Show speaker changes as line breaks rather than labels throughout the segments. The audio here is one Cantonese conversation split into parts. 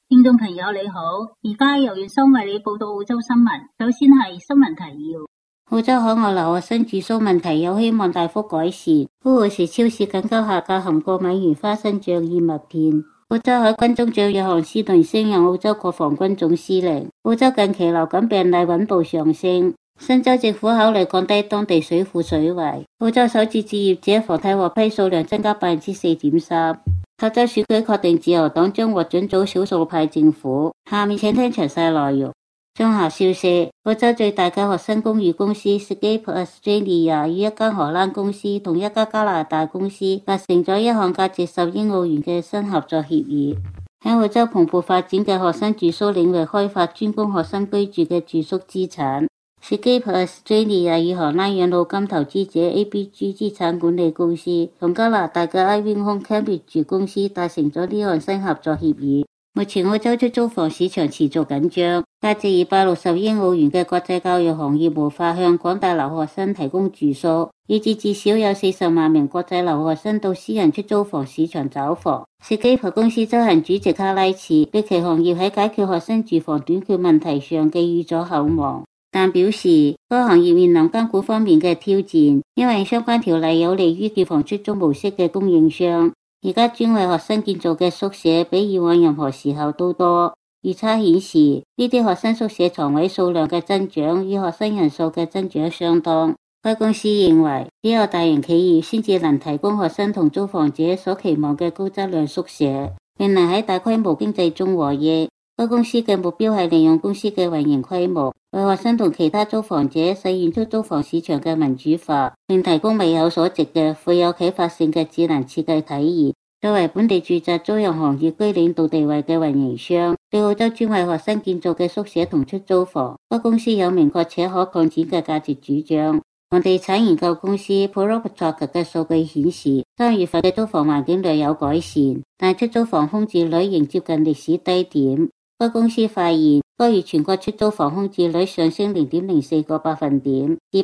聽眾朋友你好，而家由月生為你報道澳洲新聞。首先係新聞提要。澳洲海外留學生住宿問題有希望大幅改善。烏魯士超市緊急下架含過美元花生醬燕麥片。澳洲海軍中將約翰斯頓升任澳洲國防軍總司令。澳洲近期流感病例穩步上升。新州政府考慮降低當地水庫水位。澳洲首次置業者房貸獲批數量增加 4.3%。塔州選舉確定自由黨將獲准組少數派政府。下面請聽詳細內容。綜合消息，澳洲最大嘅學生公寓公司 Scape Australia 與一間荷蘭公司同一家加拿大公司達成咗一項價值10億澳元嘅新合作協議，喺澳洲蓬勃發展嘅學生住宿領域開發專供學生居住嘅住宿資產。Scape Australia 與荷蘭養老金投資者 ABG 資產管理公司同加拿大嘅 Iving Home Cambridge 公司達成咗呢項新合作協議。目前澳洲出租房市場持續緊張，價值260億澳元嘅國際教育行業無法向廣大留學生提供住宿，以致至少有40萬名國際留學生到私人出租房市場找房。Scape 公司執行主席卡拉茨對其行業喺解決學生住房短缺問題上寄予咗厚望，但表示該行業面臨監管方面嘅挑戰，因為相關條例有利於住房出租模式嘅供應商。而家專為學生建造嘅宿舍比以往任何時候都多。預測顯示，呢啲學生宿舍床位數量嘅增長與學生人數嘅增長相當。該公司認為，只有大型企業先至能提供學生同租房者所期望嘅高質量宿舍，並能喺大規模經濟中獲益。該公司嘅目標係利用公司嘅運營規模，為學生同其他租房者實現出租房市場嘅民主化，並提供物有所值嘅富有啟發性嘅智能設計體驗。作為本地住宅租賃行業居領導地位嘅運營商，對澳洲專為學生建造嘅宿舍同出租房，該公司有明確且可擴展嘅價值主張。房地產研究公司 PropTrack 嘅數據顯示，3月份嘅租房環境略有改善，但出租房空置率仍接近歷史低點。該公司發現，該月全國出租房空置率上升 0.04 個百分點，至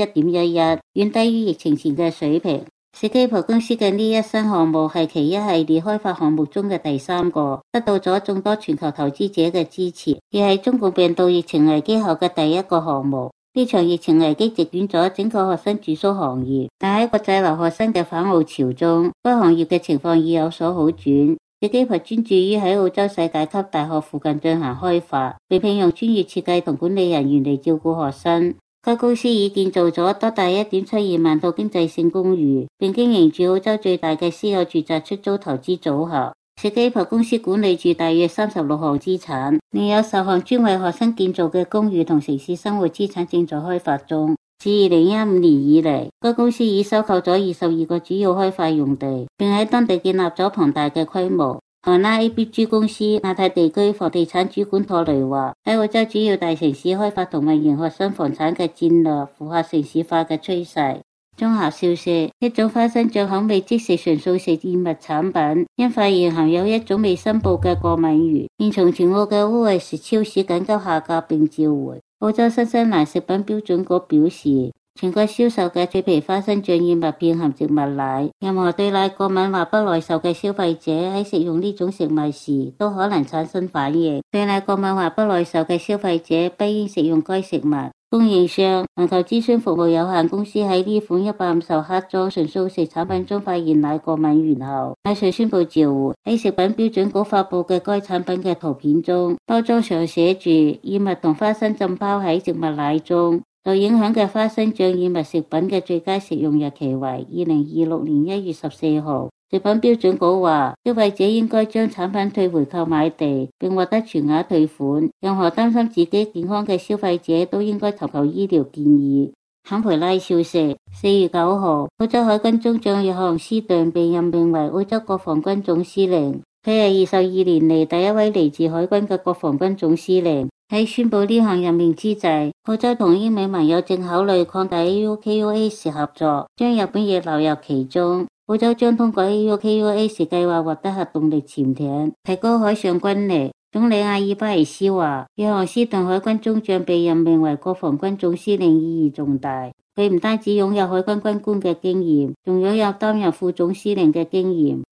1.11%， 遠低於疫情前嘅水平。Scape 公司嘅呢一新項目係其一系列開發項目中嘅第3個，得到咗眾多全球投資者嘅支持，亦係中共病毒疫情危機後嘅第一個項目。呢場疫情危機席捲咗整個學生住宿行業，但喺國際留學生嘅反澳潮中，該行業嘅情況已有所好轉。Scape專注於喺澳洲世界級大學附近進行開發，並聘用專業設計同管理人員嚟照顧學生。該公司已建造咗多達 1.72 萬套經濟性公寓，並經營住澳洲最大嘅私有住宅出租投資組合。Scape 公司管理住大約36項資產，另有10項專為學生建造嘅公寓同城市生活資產正在開發中。自2015年以嚟，該公司已收購咗22個主要開發用地，並喺當地建立咗龐大嘅規模。荷蘭 ABG 公司亞太地區房地產主管托雷話，喺澳洲主要大城市開發同運營學生房產嘅戰略符合城市化嘅趨勢。綜合消息，一種花生醬口味即食純素食燕麥產品，因發現含有一種未申報嘅過敏源，現從全澳嘅烏魯士超市緊急下架並召回。澳洲新西蘭食品標準局表示，全國銷售嘅脆皮花生醬燕麥片含植物奶，任何對奶過敏或不耐受嘅消費者喺食用呢種食物時都可能產生反應。對奶過敏或不耐受嘅消費者不應食用該食物。供應商環球諮詢服務有限公司喺呢款150克裝純素食產品中發現奶過敏源後，馬上宣布召回。喺食品標準局發佈嘅該產品嘅圖片中，包裝上寫住燕麥同花生浸泡喺植物奶中。受影響嘅花生醬燕麥食品嘅最佳食用日期為2026年1月14號。食品標準局話，消費者應該將產品退回購買地，並獲得全額退款。任何擔心自己健康嘅消費者都應該尋求醫療建議。坎培拉消息，4月9號，澳洲海軍中將約翰斯頓被任命為澳洲國防軍總司令。佢係22年嚟第一位嚟自海軍嘅國防軍總司令。喺宣布呢項任命之際，澳洲同英美盟友正考慮擴大 AUKUS 合作，將日本亦納入其中。澳洲將通過 AUKUS 計劃獲得核動力潛艇，提高海上軍力。總理阿爾巴尼斯話，約翰斯頓海軍中將被任命為國防軍總司令意義重大。佢唔單止擁有海軍軍官嘅經驗，仲擁有擔任副總司令嘅經驗。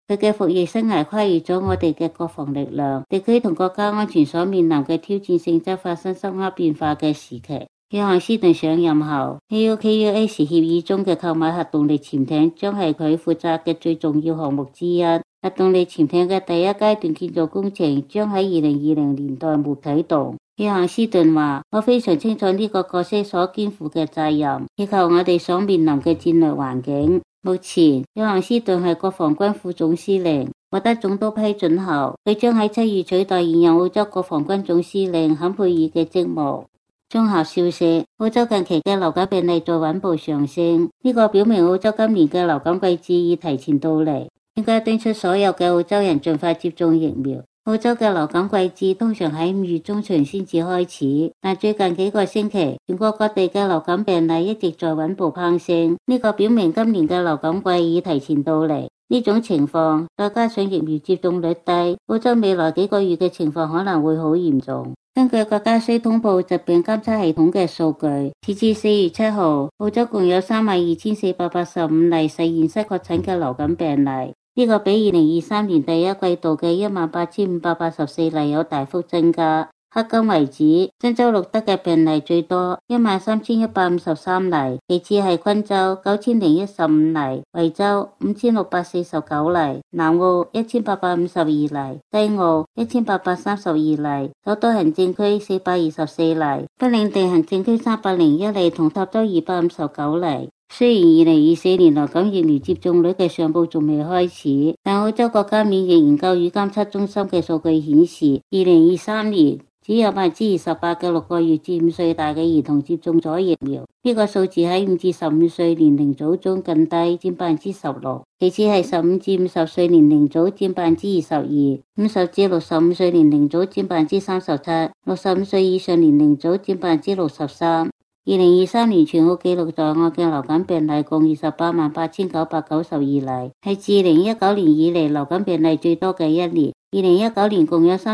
佢嘅服役生涯跨越咗我哋嘅國防力量、地區同國家安全所面臨嘅挑戰性質發生深刻變化嘅時期。約翰斯頓上任後 ，AUKUS 協議中嘅購買核動力潛艇將係佢負責嘅最重要項目之一。核動力潛艇嘅第一階段建造工程將喺2020年代末啟動。約翰斯頓話：我非常清楚呢個角色所肩負嘅責任，以及我哋所面臨嘅戰略環境。目前，約翰斯頓係國防軍副總司令，獲得總督批准後，佢將喺7月取代現任澳洲國防軍總司令坎佩爾嘅職務。綜合消息，澳洲近期嘅流感病例再穩步上升，呢個表明澳洲今年嘅流感季節已提前到嚟，應該敦促所有嘅澳洲人盡快接種疫苗。澳洲嘅流感季節通常喺5月中旬先至開始，但最近幾個星期，全國各地嘅流感病例一直在穩步攀升，呢個表明今年嘅流感季已提前到嚟。呢種情況再加上疫苗接種率低，澳洲未來幾個月嘅情況可能會好嚴重。根據國家須通報疾病監測系統嘅數據，截至4月7號，澳洲共有32,485例實驗室確診嘅流感病例，呢個比2023年第一季度嘅18,584例有大幅增加。迄今為止，新州錄得嘅病例最多13,153例，其次係昆州9,015例，維州5,649例，南澳1,852例，西澳1,832例，首都行政區424例，北領地行政區301例同塔州259例。雖然2024年流感疫苗接種率嘅上報仲未開始，但澳洲國家免疫研究與監測中心嘅數據顯示，2023年只有28%嘅6個月至5歲大嘅兒童接種咗疫苗，呢個數字喺5至15歲年齡組中更低，佔16%，其次係15至50歲年齡組佔22%，50至65歲年齡組佔37%，65歲以上年齡組佔63%。2023年全澳記錄在案嘅流感病例共288,992例，係自2019年以嚟流感病例最多嘅一年。2019年共有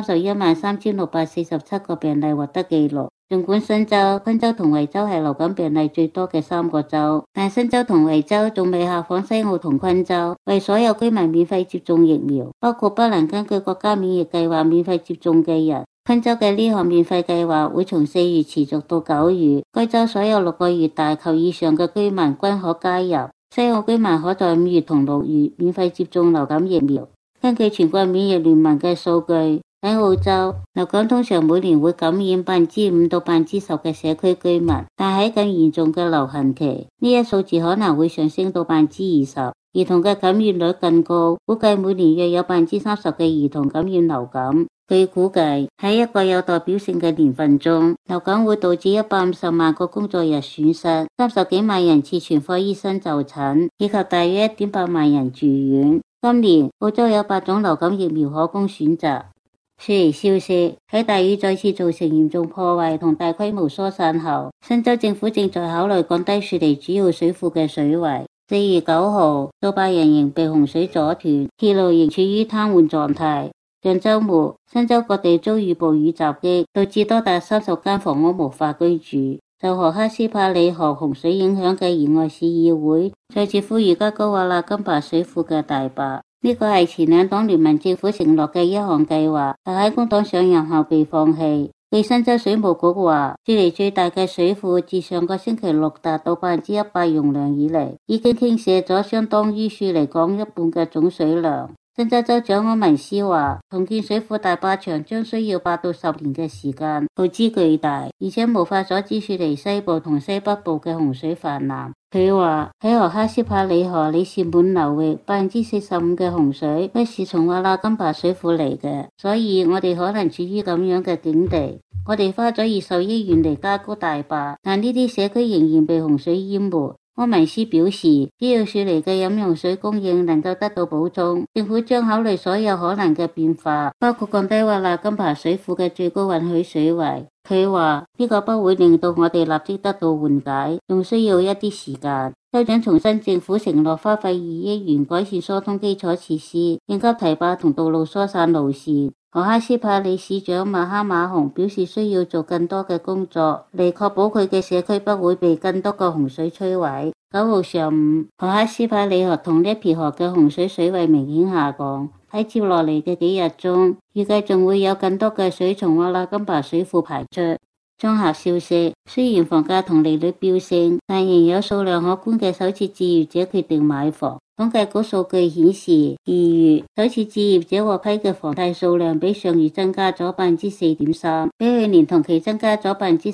313,647個病例獲得記錄。儘管新州、昆州同維州係流感病例最多嘅3個州，但新州同維州仲未效仿西澳同昆州，為所有居民免費接種疫苗，包括不能根據國家免疫計劃免費接種嘅人。昆州嘅呢項免費計劃會從4月持續到9月，該州所有6個月大及以上嘅居民均可加入。西澳居民可在5月同6月免費接種流感疫苗。根據全國免疫聯盟嘅數據，喺澳洲，流感通常每年會感染5%到10%嘅社區居民，但喺更嚴重嘅流行期，呢一數字可能會上升到20%。兒童嘅感染率更高，估計每年約有30%嘅兒童感染流感。據估計，喺一個有代表性嘅年份中，流感會導致150萬個工作日損失，30幾萬人次全科醫生就診，以及大約1.8萬人住院。今年，澳洲有8種流感疫苗可供選擇。雪梨消息，喺大雨再次造成嚴重破壞同大規模疏散後，新州政府正在考慮降低雪梨主要水庫嘅水位。4月9號，數百人仍被洪水阻斷，鐵路仍處於癱瘓狀態。上周末，新州各地遭遇暴雨襲擊，導致多達30間房屋無法居住。受荷克斯帕里河洪水影響嘅宜愛市議會再次呼籲加高瓦納金巴水庫嘅大壩。呢個係前兩黨聯盟政府承諾嘅一項計劃，但喺工黨上任後被放棄。據新州水務局話，雪梨最大嘅水庫自上個星期六達到100%容量以嚟，已經傾瀉咗相當於雪梨港一半嘅總水量。新州州長安文斯話，重建水庫大壩牆將需要8到10年嘅時間，耗資巨大，而且無法阻止雪梨西部同西北部嘅洪水泛濫。佢話喺荷克斯帕里河里士滿流域45%嘅洪水都是從瓦納金巴水庫嚟嘅，所以我哋可能處於咁樣嘅境地。我哋花咗20億元嚟加高大壩，但呢啲社區仍然被洪水淹沒。安文斯表示，只要雪梨嘅飲用水供應能夠得到補充，政府將考慮所有可能嘅變化，包括降低瓦納金巴水庫嘅最高允許水位。佢話呢個不會令到我哋立即得到緩解，仲需要一啲時間。州長重申政府承諾花費2億元改善疏通基礎設施，應急堤壩同道路疏散路線。 荷哈斯帕里市長馬哈馬洪表示需要做更多嘅工作，嚟確保佢嘅社區不會被更多嘅洪水摧毀。9號上午，荷哈斯帕里河同呢皮河嘅洪水水位明顯下降。喺接落嚟嘅幾日中，預計仲會有更多嘅水從瓦拉金巴水庫排出。綜合消息，雖然房價同利率飆升，但仍有數量可觀嘅首次置業者決定買房。統計局數據顯示，2月首次置業者獲批嘅房貸數量比上月增加咗 4.3%， 比去年同期增加咗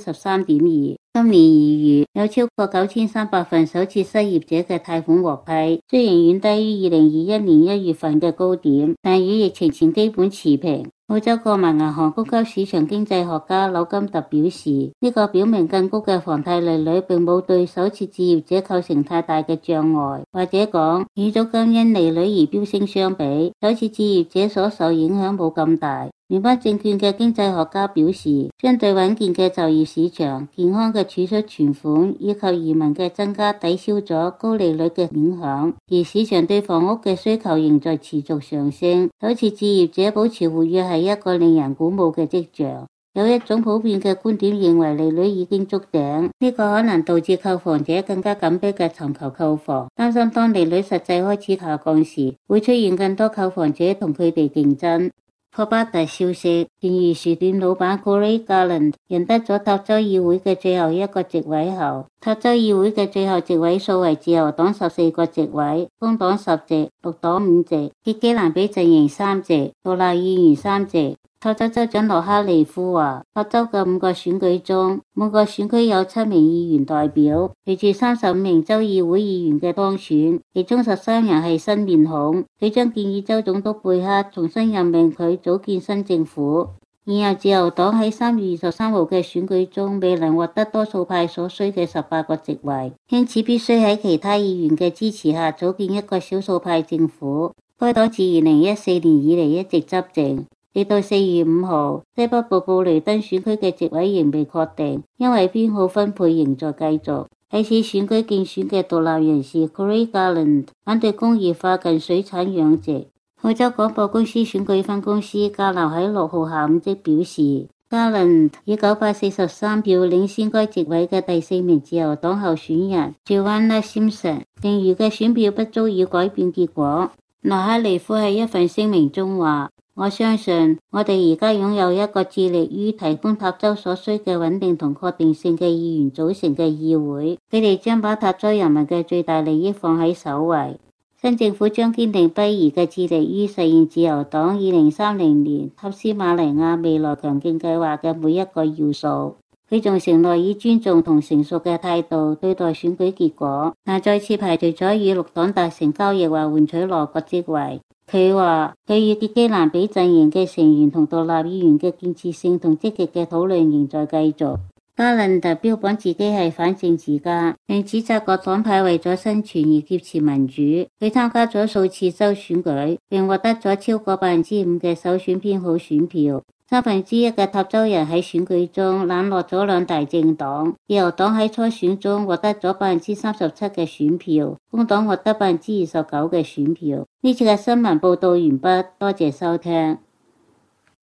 13.2%。今年2月有超過9300份首次失業者嘅貸款獲批，雖然遠低於2021年1月份嘅高點，但與疫情前基本持平。澳洲國民銀行高級市場經濟學家紐金特表示，呢個表明更高嘅房貸利率並冇對首次置業者構成太大嘅障礙，或者講與租金因利率而飆升相比，首次置業者所受影響冇咁大。聯邦證券嘅經濟學家表示，相對穩健嘅就業市場、健康嘅儲蓄存款以及移民嘅增加抵消咗高利率嘅影響，而市場對房屋嘅需求仍在持續上升。首次置業者保持活躍係一個令人鼓舞嘅跡象。有一種普遍嘅觀點認為利率已經觸頂，呢個可能導致購房者更加緊迫嘅尋求購房，擔心當利率實際開始下降時，會出現更多購房者同佢哋競爭。霍巴特消息，便宜書店老闆 Corey Garland 贏得咗塔州議會嘅最後一個席位後，塔州議會嘅最後席位數為自由黨14個席位，工黨10席，綠黨5席，傑基蘭比陣營3席，獨立議員3席。塔州州長羅哈利夫話，塔州嘅5個選舉中，每個選區有7名議員代表，隨住35名州議會議員嘅當選，其中13人係新面孔。佢將建議州總督貝克重新任命佢組建新政府。然後自由黨喺3月23號嘅選舉中未能獲得多數派所需嘅18個席位，因此必須喺其他議員嘅支持下組建一個少數派政府。該黨自2014年以嚟一直執政。直到4月5號，西北部布雷登選區嘅席位仍未確定，因為編號分配仍在繼續。喺此選區競選嘅獨立人士 Corey Garland 反對工業化近水產養殖。澳洲廣播公司選舉分公司加納喺6號下午即表示，Garland 以943票領先該席位嘅第4名自由黨候選人 Joanna Simpson， 剩餘嘅選票不足以改變結果。羅哈利夫喺一份聲明中話，我相信我哋而家擁有一個致力於提供塔州所需嘅穩定同確定性嘅議員組成嘅議會，佢哋將把塔州人民嘅最大利益放喺首位。新政府將堅定不移嘅致力於實現自由黨2030年塔斯馬尼亞未來強勁計劃嘅每一個要素。佢仲承諾以尊重同成熟嘅態度對待選舉結果，但再次排除咗與綠黨達成交易或換取內閣職位。佢話佢與傑基蘭比陣營嘅成員同獨立議員嘅建設性同積極嘅討論仍在繼續。加倫特標榜自己係反政治家，並指責各黨派為咗生存而劫持民主。佢參加咗數次州選舉，並獲得咗超過 5% 嘅首選編號選票。1/3嘅塔州人喺選舉中冷落咗兩大政黨，自由黨喺初選中獲得咗 37% 嘅選票，工黨獲得 29% 嘅選票。呢次嘅新聞報道完畢，多謝收聽。